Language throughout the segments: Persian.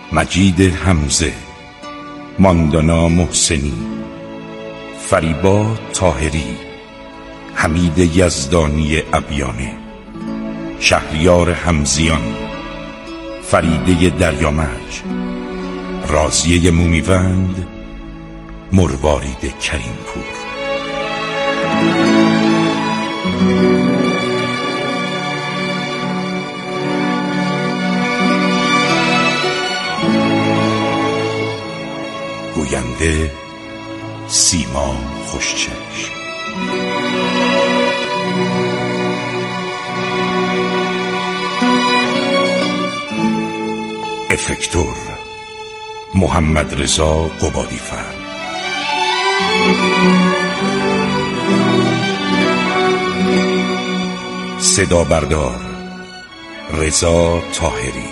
مجید حمزه، ماندانا محسنی، فریبا طاهری، حمید یزدانی ابیانه، شهریار حمزیان، فریده دریامرج، رازیه مومیوند، مروارید کریمپور. گوینده سیما خوشچشم. افکتور محمد رضا قبادی‌فر. صدا بردار رضا طاهری.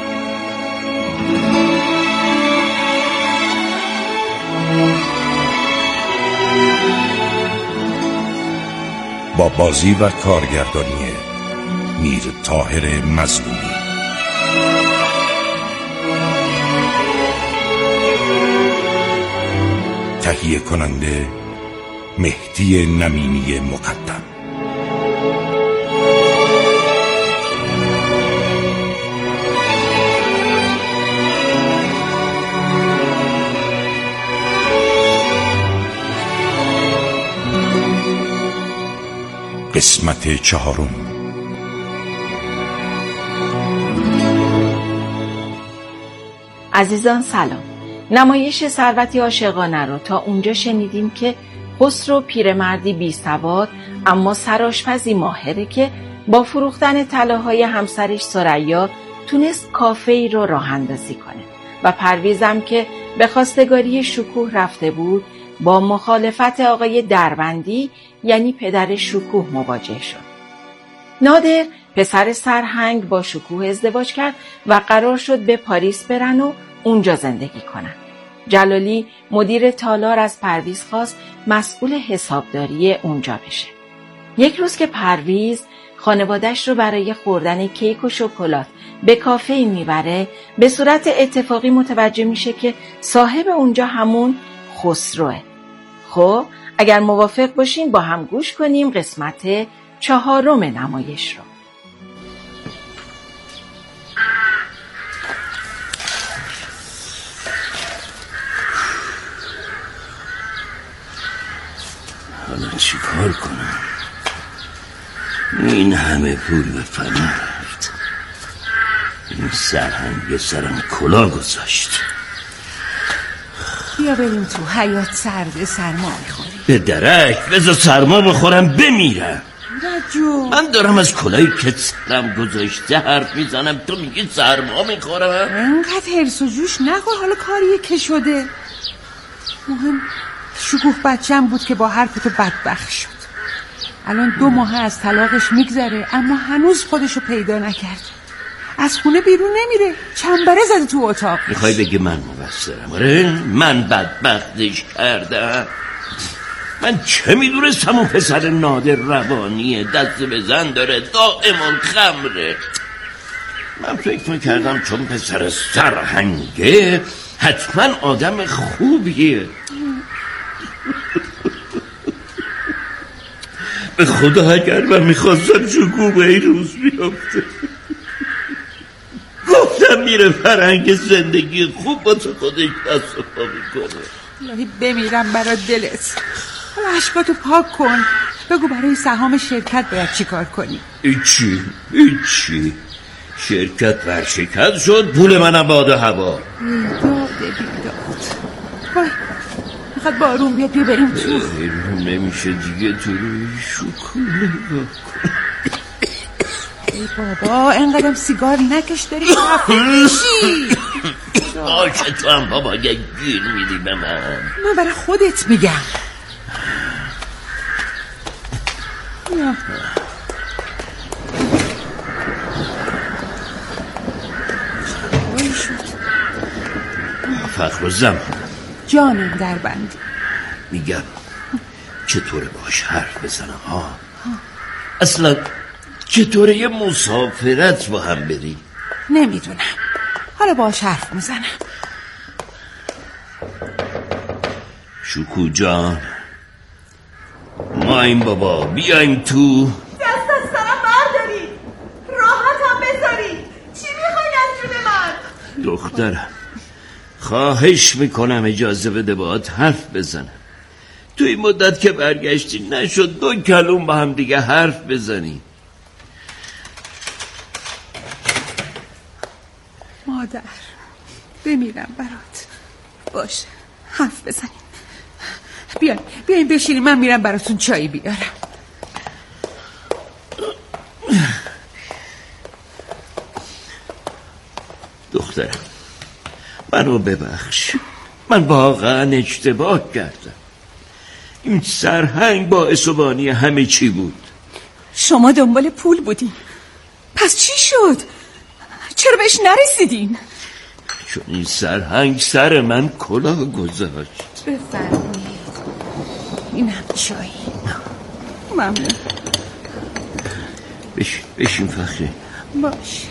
با بازی و کارگردانی میر طاهر مظلومی. تهیه کننده مهدی نمینی مقدم. قسمت 4. عزیزان سلام. نمایش ثروتی عاشقانه رو تا اونجا شنیدیم که خسرو پیرمردی بی سواد اما سرآشپزی ماهره که با فروختن طلاهای همسرش ثریا تونست کافه‌ای رو راه اندازی کنه و پرویزم که به خواستگاری شکوه رفته بود با مخالفت آقای دروندی یعنی پدر شکوه مواجه شد. نادر پسر سرهنگ با شکوه ازدواج کرد و قرار شد به پاریس برن و اونجا زندگی کنن. جلالی مدیر تالار از پرویز خواست مسئول حسابداری اونجا بشه. یک روز که پرویز خانواده‌اش رو برای خوردن کیک و شکلات به کافه‌ای میبره، به صورت اتفاقی متوجه میشه که صاحب اونجا همون خسروه. خب اگر موافق باشین با هم گوش کنیم قسمت 4 نمایش رو. حالا چی کار کنم؟ این همه پول به فنا رفت. این سرهنگ سرم کلا گذاشت. بیا بریم تو، حیات سرده، سرما میخوریم. به درک بذار سرما بخورم بمیرم. رجو من دارم از کلایی که سرم گذاشته حرف میزنم، تو میگی سرما میخورم؟ اینقدر هرس و جوش نخور، حالا کاریه که شده. مهم شکوه بچه‌م بود که با حرف تو بدبخت شد. الان 2 ماه از طلاقش میگذره اما هنوز خودشو پیدا نکرد. از خونه بیرون نمیره، چنبره زده تو اتاق. میخوای بگی من مقصرم؟ آره من بدبختش کردم. من چه میدونستم اون پسر نادر روانیه، دست به زن داره، دائما خمره. من فکر میکردم چون پسر سرهنگه حتما آدم خوبیه. به خدا اگر من میخواستم شکوه به این روز بیافته گفتم میره فرهنگ زندگی خوب با تو خودش دست و پا میکنه. الهی بمیرم برای دلت. حالا عشقاتو پاک کن، بگو برای سهام شرکت باید چی کار کنی؟ هیچی شرکت ورشکست شد، پول منم باد و هوا. بیداد وای میخواد بارون بیاد، بیا بریم تو. نمیشه دیگه، تو روی شکوه نگاه کن. ای بابا انقدرم سیگار نکش، داری خفه میشی. باشه تو هم بابا یک گیر میدی به من برای خودت میگم. یا فخرالزمان جانم در بند. میگم چطوره باش حرف بزنم ها؟ اصلا چطوره یه مسافرت با هم بری؟ نمیدونم، حالا باهاش حرف میزنم. شوکو جان، مایم بابا، بیایم تو. دست از سرم بردارید، راحتم بذارید. چی میخواین از جون من؟ دخترم، خواهش میکنم اجازه بده باهات حرف بزنم. تو این مدت که برگشتی نشد 2 کلمه با هم دیگه حرف بزنی. مادر، بمیرم برات. باشه، حرف بزنیم. بیاین بشینیم، من میرم براتون چایی بیارم. دخترم، منو ببخش، من واقعا اشتباه کردم. این سرهنگ باعث و بانی همه چی بود. شما دنبال پول بودین، پس چی شد؟ چرا بهش نرسیدین؟ چون این سرهنگ سر من کلاه گذاشت. بفرمایید، اینم چایی. ممنون. بشین فخری. باشه.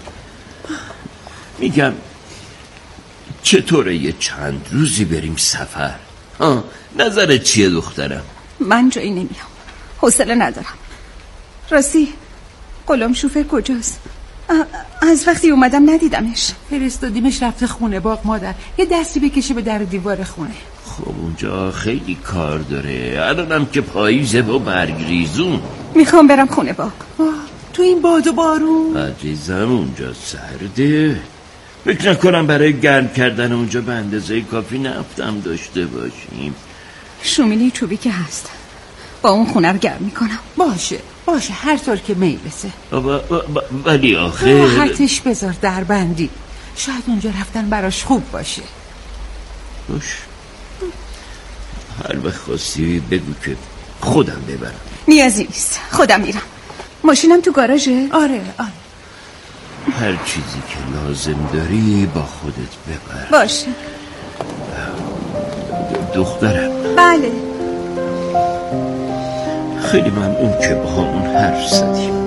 میگم چطوره یه چند روزی بریم سفر؟ نظرت چیه دخترم؟ من جایی نمیام، حوصله ندارم. راستی غلام شوفر کجاست؟ از وقتی اومدم ندیدمش. فرستادیمش رفته خونه باغ مادر، یه دستی بکشه به در دیوار خونه. خب اونجا خیلی کار داره، الانم که پاییزه و برگریزون. میخوام برم خونه باغ. تو این باد و بارون؟ عزیزم اونجا سرده، فکر نکنم برای گرم کردن اونجا به اندازه کافی نفتم داشته باشیم. شومینه چوبی که هست، با اون خونه رو گرم میکنم. باشه هر طور که میلسه. ولی آخه راحتش بذار در بندی، شاید اونجا رفتن براش خوب باشه. باش، هر وقت خواستی بگو که خودم ببرم. نیازی نیست، خودم میرم. ماشینم تو گاراژه؟ آره. هر چیزی که لازم داری با خودت ببر. باشه. دخترم. بله. خیلی ممنون که با همون حرف زدیم.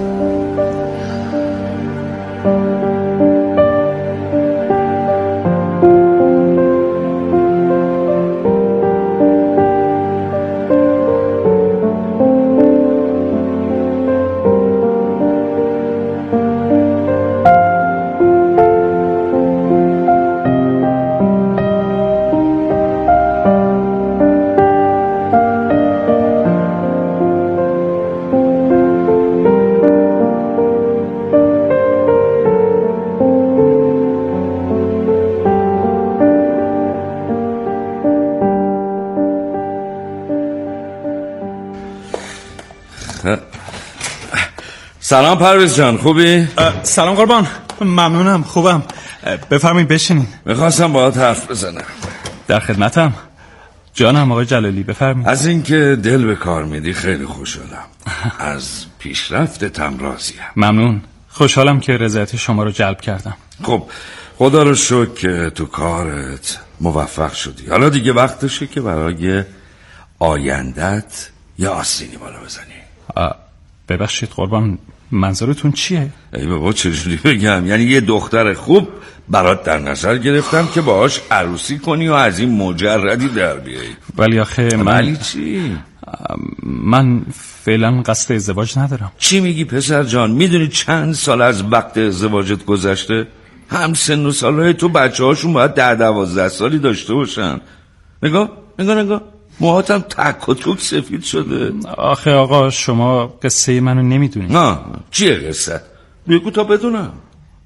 سلام پرویز جان، خوبی؟ سلام قربان، ممنونم، خوبم. بفرمایید بشینین. میخواستم باهات حرف بزنم. در خدمتم جانم آقای جلالی، بفرمایید. از اینکه دل به کار میدی خیلی خوشحالم. از پیشرفتتم راضیم. ممنون، خوشحالم که رضایت شما رو جلب کردم. خب خدا رو شکر که تو کارت موفق شدی. حالا دیگه وقتشه که برای آیندت یه آستینی بالا بزنی. ببخشید قربان، منظورتون چیه؟ ای بابا چجوری بگم، یعنی یه دختر خوب برات در نظر گرفتم که باهاش عروسی کنی و از این مجردی در بیایی. ولی آخه ولی چی؟ من فعلا قصد ازدواج ندارم. چی میگی پسر جان؟ میدونی چند سال از وقت ازدواجت گذشته؟ هم سن و سالهای تو بچه هاشون باید 10-12 سالی داشته باشن. نگاه موهاتم تک و توک سفید شده. آخه آقا شما قصه منو نمیدونید. نه چیه قصه؟ بگو تا بدونم.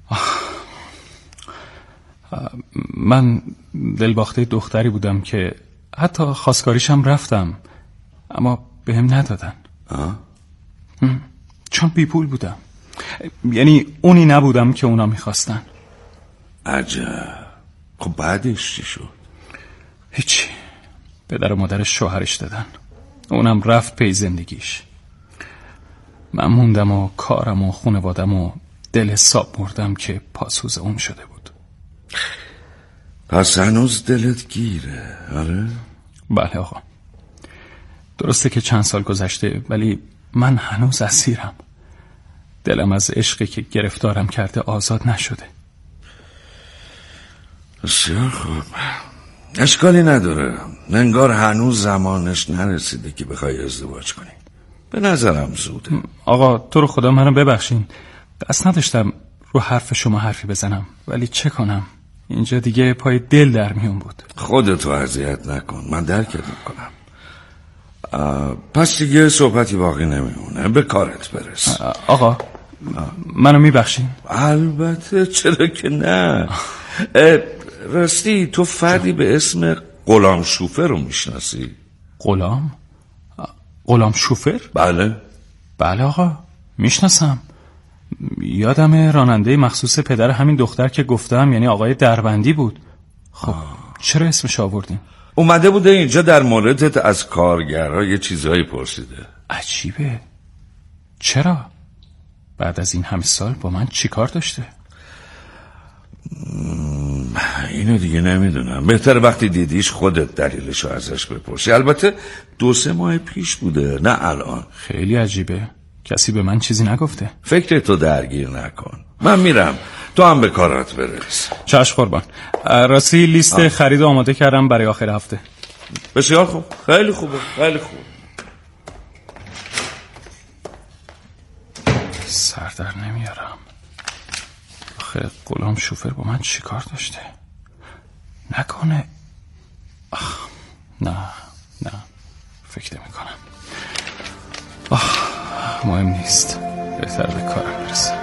من دلباخته دختری بودم که حتی خواستگاریشم رفتم، اما بهم ندادن. چون بی پول بودم، یعنی اونی نبودم که اونا میخواستن. عجب. خب بعدش چی شد؟ هیچی، پدر و مادرش شوهرش دادن، اونم رفت پی زندگیش. من موندم و کارم و خونوادم و دل حساب مردم که پاسوز اون شده بود. پس هنوز دلت گیره؟ آره؟ بله آقا، درسته که چند سال گذشته ولی من هنوز اسیرم. دلم از عشقی که گرفتارم کرده آزاد نشده. بسیار خوب. اشکالی نداره. انگار هنوز زمانش نرسیده که بخوای ازدواج کنی. به نظرم زوده. آقا تو رو خدا منو ببخشین، قصد نداشتم رو حرف شما حرفی بزنم، ولی چه کنم، اینجا دیگه پای دل در میون بود. خودتو اذیت نکن، من درکت میکنم. پس دیگه صحبتی باقی نمیمونه، به کارت برس. آقا منو میبخشین؟ البته، چرا که نه. راستی تو فردی به اسم غلام شوفر رو میشناسی؟ غلام شوفر؟ بله آقا میشناسم. یادم راننده مخصوص پدر همین دختر که گفتم، یعنی آقای دربندی بود. خب چرا اسمش آوردین؟ اومده بوده اینجا در موردت از کارگرها یه چیزایی پرسیده. عجیبه. چرا؟ بعد از این همه سال با من چی کار داشته؟ اینو دیگه نمیدونم. بهتره وقتی دیدیش خودت دلیلشو ازش بپرسی. البته 2-3 ماه پیش بوده، نه الان. خیلی عجیبه. کسی به من چیزی نگفته. فکر تو درگیر نکن، من میرم، تو هم به کارات برس. چشم قربان. راستی لیست خرید آماده کردم برای آخر هفته. بسیار خوب، خیلی خوبه، خیلی خوب. سر در نمیارم. آخه غلام شوفر با من چی کار داشته؟ نکنه نه فکر نمی کنم. مهم نیست، بهتر به کارم برسم.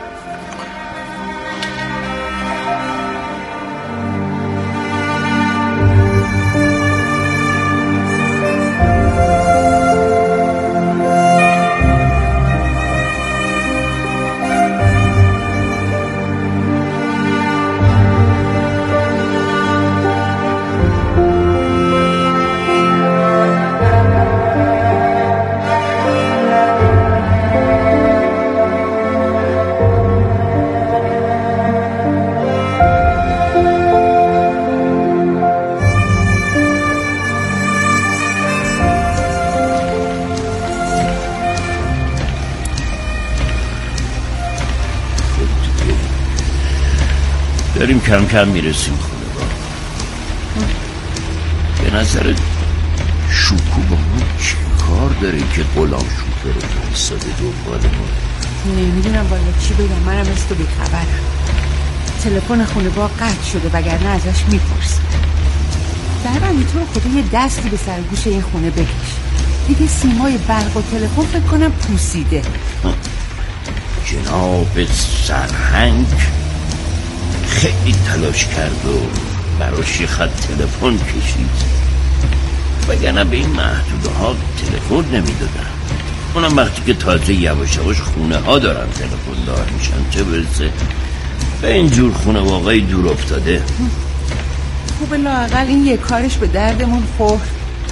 داریم کم کم میرسیم خونه با. به نظر شوکو با ما چی کار داره که غلام شوفر رو فرستاده دنبال ما؟ نمیدونم والا چی بگم، منم از تو بیخبرم. تلفن خونه با قطع شده، وگرنه ازش میپرسم. دربندی تو خدا یه دستی به سر گوش این خونه بکش. دیگه سیمای برق و تلفن فکر کنم پوسیده. جناب سرهنگ خیلی تلاش کرد و براش یه خط تلفن کشید، وگرنه به این محدوده ها تلفن نمیدادن. اونم وقتی که تازه یواش یواش خونه ها دارن تلفن دار میشن، چه برسه به اینجور خونه واقعی دور افتاده. خوب لااقل این یه کارش به دردمون خورد.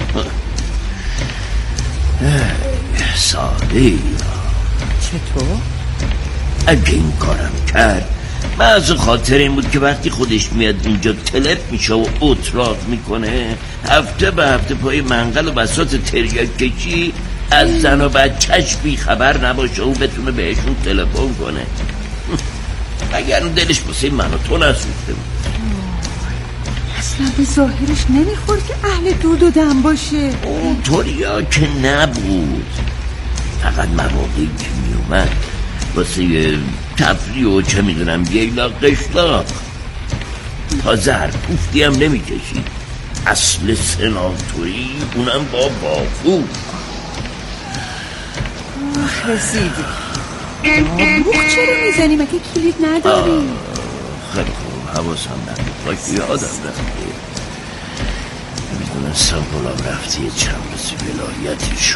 ساده چطور؟ اگه این کارم کرد، از خاطر این بود که وقتی خودش میاد اینجا تلپ میشه و اتراق میکنه، هفته به هفته پای منقل و بساط تریاک کشی از زن و بچهش بی خبر نباشه و بتونه بهشون تلفن کنه. اگر دلش بسه من و تو نسوخته بود. اصلا به ظاهرش نمیخورد که اهل دود و دم باشه. اونطوریا که نبود، فقط مواقعی که میومد واسه تفریح و چه میدونم بیلا قشلاق، تازه هر کوفتی هم نمیکشید. اصل سناتوری، اونم با بافو. رسیدی. بوخ چرا میزنی؟ مگه کلید نداری؟ خیلی خوب، حواسم نبود، باید یادم رفته. میدونستم غلام رفتی چند رسی ولایتشون.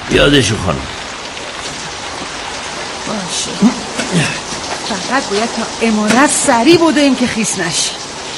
یادشو خانم. باشه فقط باید تا امارت سریع بودیم که خیس نشی.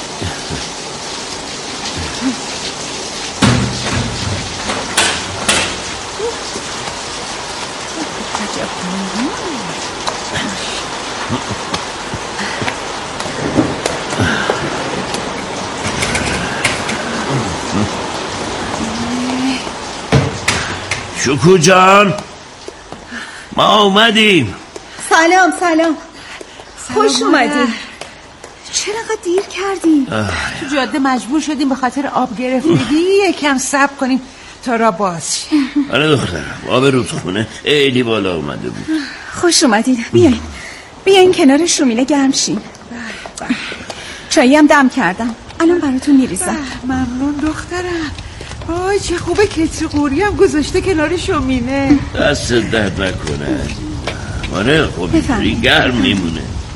شکو جان ما اومدیم. سلام خوش اومدی. چرا انقدر دیر کردی؟ تو جاده مجبور شدیم به خاطر آب گرفتگی یکم صبر کنیم تا را باز شه. آره دخترم آب رودخونه خیلی بالا اومده بود. خوش اومدید. بیاین کنار شومینه گرم شین. چایی هم دم کردم الان براتون میریزم. ممنون دخترم. آی چه خوبه کتری قوری هم گذاشته کنار شومینه. دست درد نکنه عزیزم. آره خب اینطوری گرم میمونه.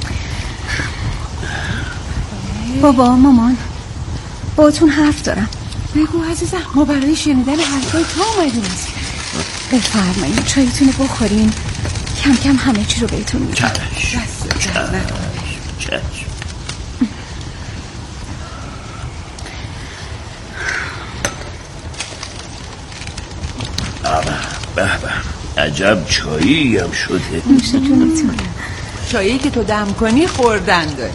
بابا مامان باهاتون حرف دارم. بگو عزیزم. ما برای شنیدن حرفای تو اومدیم. بفرمایید چایتون رو بخورین کم کم همه چی رو بهتون میگم. چشم. به عجب چایی هم شده. نوشتونتون. چایی که تو دم کنی خوردن داری.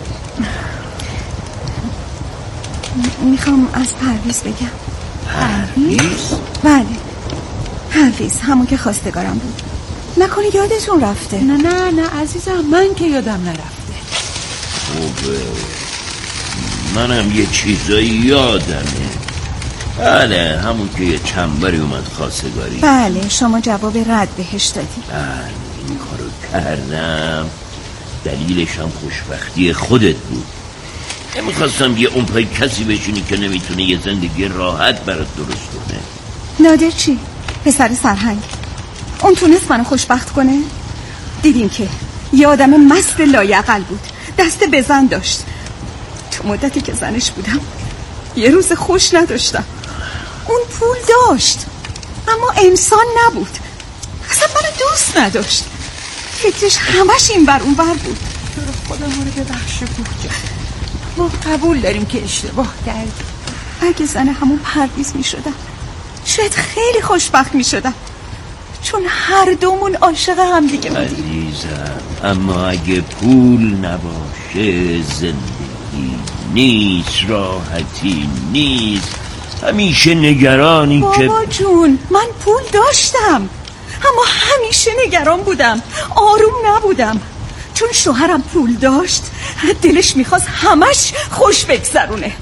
میخوام از پرویز بگم. پرویز؟ بله پرویز همون که خواستگارم بود. نکنه یادتون رفته. نه عزیزم من که یادم نرفته. خوبه منم یه چیزایی یادمه. بله همون که یه چند باری اومد خواستگاری. بله شما جواب رد بهش دادی. بله این کارو کردم. دلیلش هم خوشبختی خودت بود. نمیخواستم یه اون پای کسی بشونی که نمیتونه یه زندگی راحت برات درست کنه. نادر چی؟ پسر سرهنگ اون تونست منو خوشبخت کنه؟ دیدیم که یه آدم مست لایعقل بود. دست به زن داشت. تو مدتی که زنش بودم یه روز خوش نداشتم. اون پول داشت اما انسان نبود. اصلا منو دوست نداشت. فکرش همش این بر اون بر بود. تو رو خدا ما رو ببخش بوجه. ما قبول داریم که اشتباه کردیم. اگه زن همون پرویز می شدم شاید خیلی خوشبخت می شدم چون هر دومون عاشق هم دیگه بودیم. عزیزم اما اگه پول نباشه زندگی نیست، راحتی نیست. همیشه نگرانی که بابا جون من پول داشتم اما همیشه نگران بودم. آروم نبودم چون شوهرم پول داشت. دلش میخواست همش خوش بگذرونه.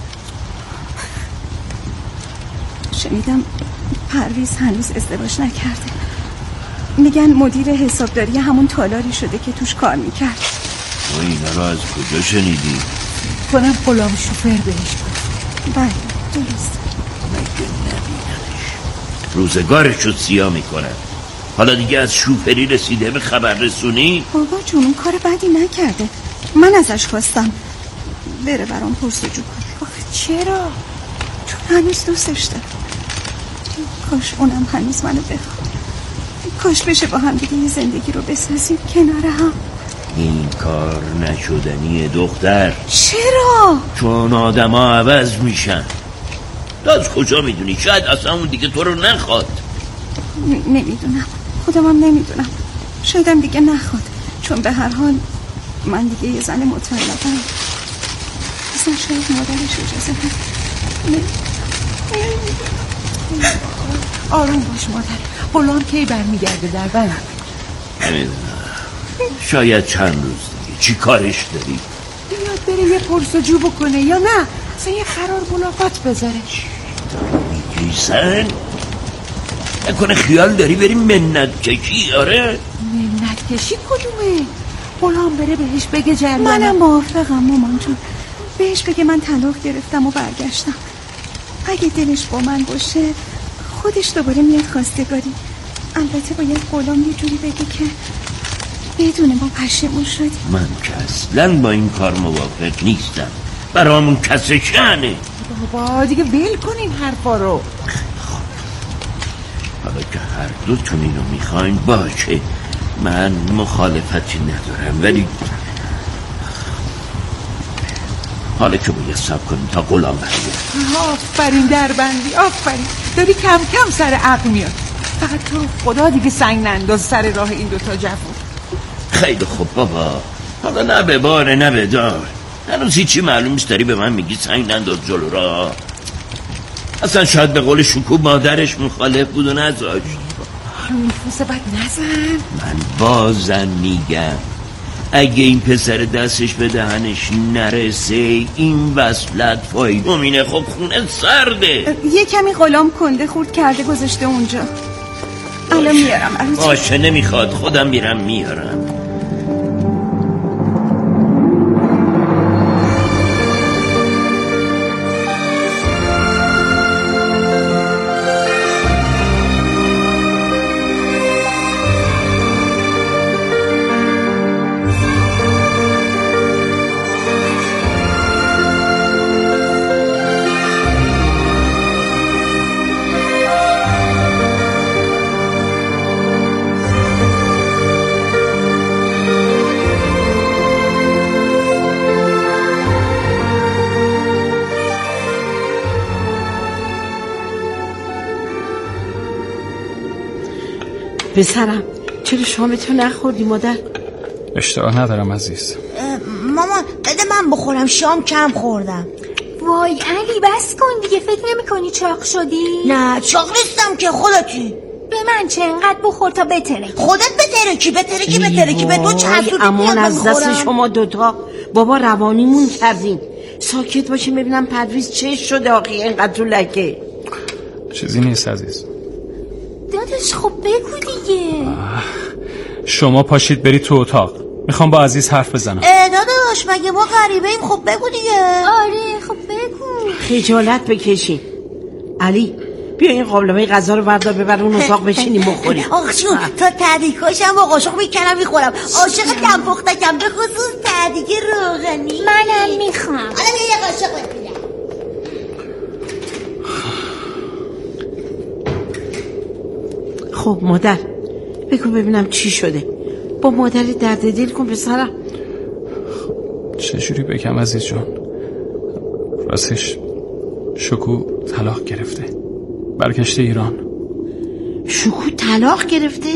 شنیدم پرویز هنوز ازدواج نکرده. میگن مدیر حسابداری همون تالاری شده که توش کار میکرد. تو اینا رو از کجا شنیدی؟ کنم غلام شوفر بهش بود. بله درست. مگه نبینمش روزگارش رو سیاه میکنن. حالا دیگه از شوفری رسیده به خبر رسونی؟ بابا جون اون کار بدی نکرده. من ازش خواستم بره برام پرسجو کنه. آخه چرا؟ چون هنوز دوستش دارم. کاش اونم هنوز منو بخواد. کاش بشه با هم دیگه یه زندگی رو بسازیم کنار هم. این کار نشدنیه دختر. چرا؟ چون آدم ها عوض میشن. تو از کجا میدونی؟ شاید اصلا اون دیگه تو رو نخواد. نمیدونم خودمم نمیدونم. شایدم دیگه نخواد چون به هر حال من دیگه یه زن مطلقم. اصلا شاید مادرش اجازه بده. آروم باش مادر. غلام کی برمیگرده در بند؟ نمیدونم شاید چند روز دیگه. چی کارش داری؟ بیاد بره یه پرسجو بکنه یا نه اصلا یه قرار ملاقات بذاره. میگیسن؟ نکنه خیال داری بریم منت کشی؟ آره منت کشی کدومه؟ غلام بره بهش بگه جریان. منم موافقم مامان جون. بهش بگه من طلاق گرفتم و برگشتم. اگه دلش با من باشه خودش دوباره میاد خواستگاری. البته باید غلام یه جوری بگه که بدون ما پشیمون شدیم. من که اصلا با این کار موافق نیستم. برامون کس شأنه. بابا دیگه ول کنین حرفا رو. حالا که هر دوتون اینو میخواین باشه، من مخالفتی ندارم، ولی حالا که باید صبر کنیم تا غلام برگرد. آفرین دربندی، آفرین، داری کم کم سر عقل میاد. فقط تو خدا دیگه سنگ ننداز سر راه این دوتا جوون. خیلی خوب بابا، حالا نه به باره نه به دار، هنوز هیچی معلوم نیست داری به من میگی سنگ ننداز جلو را. اصلا شاید به قول شکوب مادرش مخالف بود و نذاشت. نفوس بد نزن. من بازم میگم اگه این پسر دستش به دهنش نرسه این وصلت فایدومینه. خب خونه سرده. یه کمی غلام کنده خورد کرده گذاشته اونجا. الان میارم. باشه نمیخواد، خودم میرم میارم. پسرم چرا شامتو نخوردی مادر؟ اشتها ندارم عزیز. مامان بده من بخورم، شام کم خوردم. وای علی بس کن دیگه، فکر نمی کنی چاق شدی؟ نه چاق نیستم که، خودتی. به من چه انقدر بخور تا بترکی. خودت بترکی به تو چه حسودی امان از دست شما دوتا. بابا روانیمون کردین. ساکت باشه ببینم پرویز چه شده آقی اینقدر تو لکه. چیزی نیست عزیز. داداش خب بگو دیگه. شما پاشید برید تو اتاق، میخوام با عزیز حرف بزنم. داداش مگه ما غریبه ایم؟ خب بگو دیگه. آره خب بگو. خجالت بکشین. علی بیا این قابلمه غذا رو بردار ببر اون اتاق بشینیم بخوریم. آخ جون تا تحریکاشم با قاشق میکنم میخورم. عاشق دم پختکم، به خصوص تحریک روغنی. منم میخوام. حالا یه قاشق بگیرم. خب مادر بگو ببینم چی شده. با مادری درد دل کن پسرم. چجوری بگم عزیز جان؟ راستش شکو طلاق گرفته، برگشته ایران. شکو طلاق گرفته؟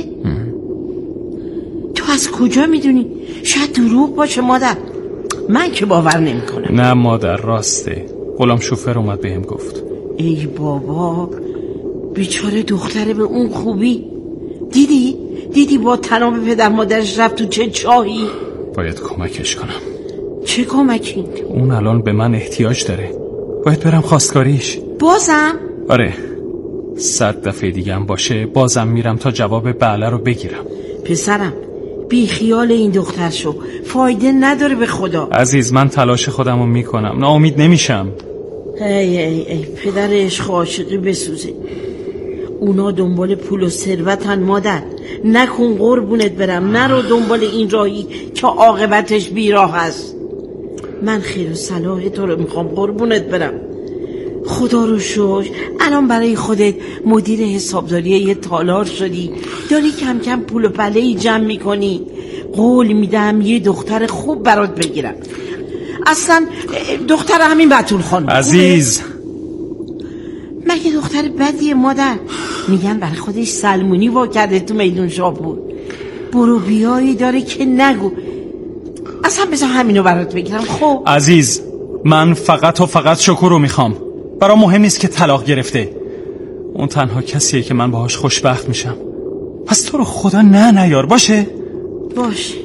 تو از کجا میدونی؟ شاید دروغ باشه مادر. من که باور نمی کنم. نه مادر راسته، غلام شوفر اومد بهم گفت. ای بابا بیچاره دختره به اون خوبی. دیدی با تناب پدر مادرش رفت تو چه چاهی. باید کمکش کنم. چه کمکی؟ اون الان به من احتیاج داره، باید برم خواستگاریش. بازم؟ آره 100 دفعه دیگه هم باشه بازم میرم تا جواب بله رو بگیرم. پسرم بی خیال این دختر شو، فایده نداره به خدا. عزیز من تلاش خودم رو میکنم، ناامید نمیشم. ای پدر عشق و عاشقی بسوزه. اونا دنبال پول و ثروتن مادر. نکن قربونت برم، نرو دنبال این راهی که عاقبتش بیراه است. من خیر و صلاح تو رو میخوام قربونت برم. خدا رو شکر الان برای خودت مدیر حسابداری یه تالار شدی، داری کم کم پول و پله‌ای جمع میکنی. قول میدم یه دختر خوب برات بگیرم. اصلا دختر همین بتول خانم عزیز مگه دختر بدیه مادر؟ میگن برای خودش سلمونی وا کرده تو میدون شاپور. برو بیایی داره که نگو. اصلا بذار همینو برات بگیرم. خب عزیز من فقط شکر رو میخوام. برام مهم نیست که طلاق گرفته، اون تنها کسیه که من باهاش خوشبخت میشم. پس تو رو خدا نیار باشه؟ باشه.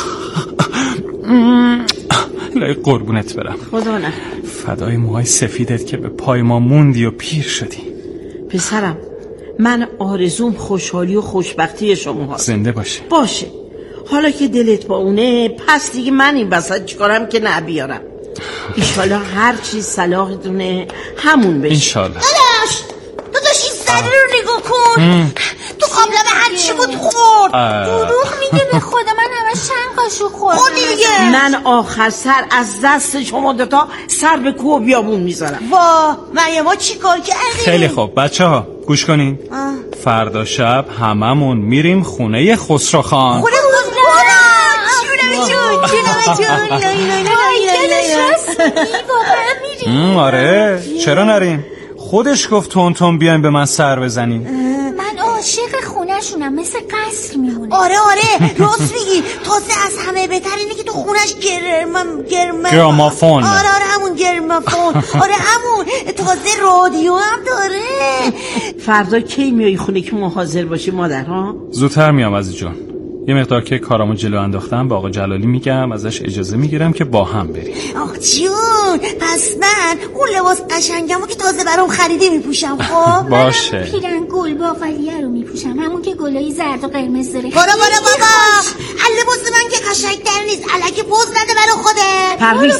لای قربونت برم. خدا نه. فدای موهای سفیدت که به پای ما موندی و پیر شدی. پسرم من آرزوم خوشحالی و خوشبختی شما هست. زنده باشه. حالا که دلت با اونه پس دیگه من این وسط چیکارم که نبیارم. ایشالا هر چیز صلاحتونه همون بشه. انشالله. داداش این سری رو نگاه کن. تو قابلمه هر چی بود خورد. دروغ میگه به خدا، من همش چند قاشق خوردم. دیگه من آخر سر از دست شما دوتا سر به کوه و بیابون میذارم. ما چی کار کردیم؟ خیلی خوب بچه ها گوش کنین. فردا شب هممون میریم خونه خسروخان. خونه خسروخان؟ آره، چرا نریم؟ خودش گفت تون بیایم به من سر بزنیم. من عاشق خونه‌شونم، مثل قصر میمونه. آره راست میگی. تازه از همه بهتر اینه که تو خونش گرامافون. آره همون گرامافون. آره همون. تازه رادیو هم داره. فردا کی میای خونه که ما حاضر باشیم مادر ها؟ زودتر میام عزیز جون. یه مقدار که کارامو جلو انداختم با آقا جلالی میگم ازش اجازه میگیرم که با هم بریم. آخ جون، پس من اون لباس قشنگمو که تازه برام خریدی میپوشم. خب باشه. پیرن گل باقالیه رو میپوشم، همون که گلای زرد و قرمز داره. بابا لباس من که قشنگ‌تر نیست. الکی پوز نده برای خودت. پرویز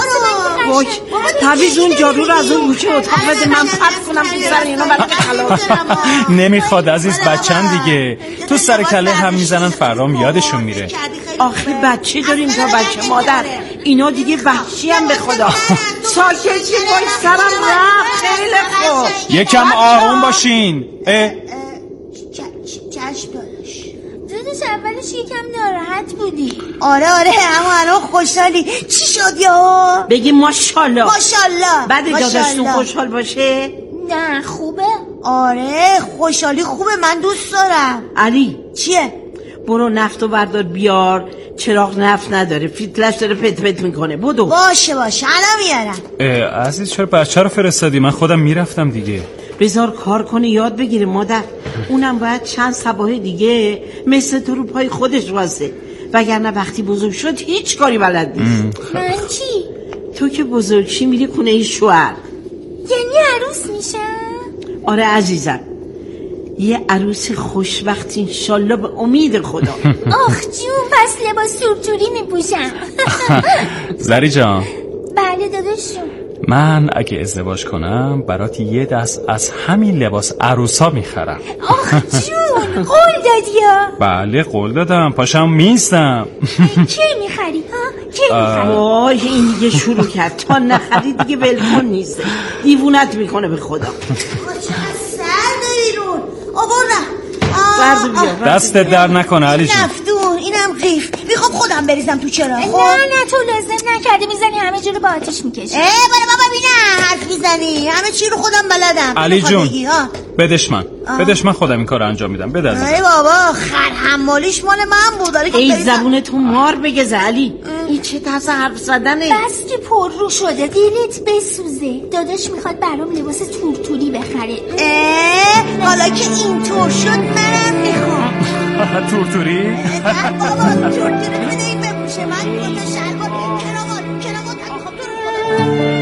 پرویز اون جارو رو از اون گوشه اتاق بده، من پرت کنم تو سر اینا بعد خلاص. نمیخواد عزیز، بچن دیگه. تو سر کله هم میزنن، فرام یادشون میره. آخه بچه داریم تا بچه مادر، اینا دیگه وحشی هم به خدا. ساکت چی باش سرم رفت. خیلی خوب یکم آروم باشین. چشم داداش. داداش اولش یکم ناراحت بودی. آره اما الان خوشحالی. چی شد یا؟ بگی ماشاءالله. بعد داداشتون خوشحال باشه؟ نه خوبه. آره خوشحالی خوبه، من دوست دارم. علی چیه؟ برو نفتو بردار بیار، چراغ نفت نداره، فیتلش داره پت پت میکنه. بدو. باشه الان میارم. عزیز چرا بچه رو فرستادی؟ من خودم میرفتم دیگه. بذار کار کنه یاد بگیره مادر. اونم باید چند صباح دیگه مثل تو رو پای خودش واسه، وگرنه وقتی بزرگ شد هیچ کاری بلد نیست. من چی؟ تو که بزرگ شی میری خونه شوهر. یعنی عروس میشم؟ آره عزیزم، یه عروس خوشبخت انشالله به امید خدا. آخ جون، پس لباس سورتوری میپوشم. زری جان. بله داداشم. من اگه ازدواج کنم برات یه دست از همین لباس عروسا میخرم. آخ جون، قول دادی یا؟ بله قول دادم، پاشم میستم. کی میخری ها؟ کی میخری؟ وای این دیگه شروع کرد، تا نخری دیگه ولکن نیست، دیوونت میکنه به خدا. سر داری رون آوردم. دستت در نکنه علی جون. نفتون اینم قیف. میخوام خودم بریزم تو چرا. نه تو لازم نکردی، میزنی همه جا رو با آتیش میکشی. بابا ببینم حرف میزنی، همه چی رو خودم بلدم. علی جون بدش من خودم این کار رو انجام میدم. بده ای بابا خر حمالیش مال من بود. ای زبون تو مار بگز علی، این چه طرز حرف زدنه؟ بس که پر رو شده، دیلت بسوزه. داداش میخواد برام لباس تورتوری بخره. حالا که اینطور شد منم میخوام. تورتوری؟ بابا تورتوری بده این بپوشه. من دو تا شلوار کراوات میخوام تو رو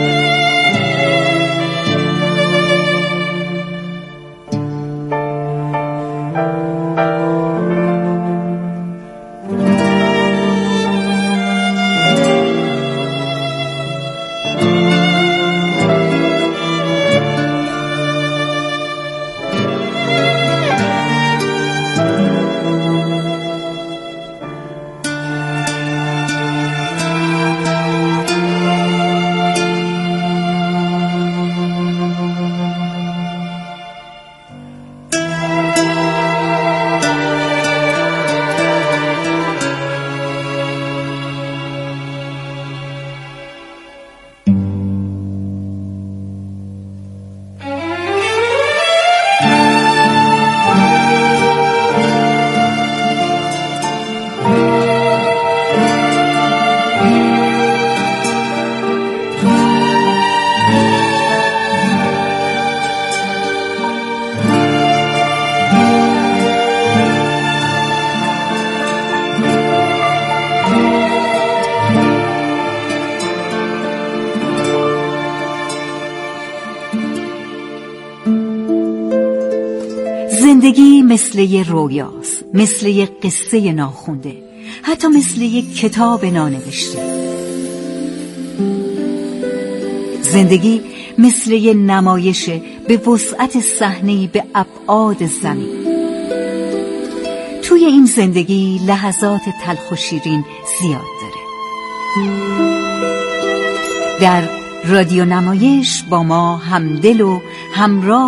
زندگی مثل یه رویاست، مثل یه قصه ناخونده، حتی مثل یه کتاب نانوشته. زندگی مثل یه نمایش به وسعت صحنه‌ای به ابعاد زمین. توی این زندگی لحظات تلخ و شیرین زیاد داره. در رادیو نمایش با ما همدل و همراه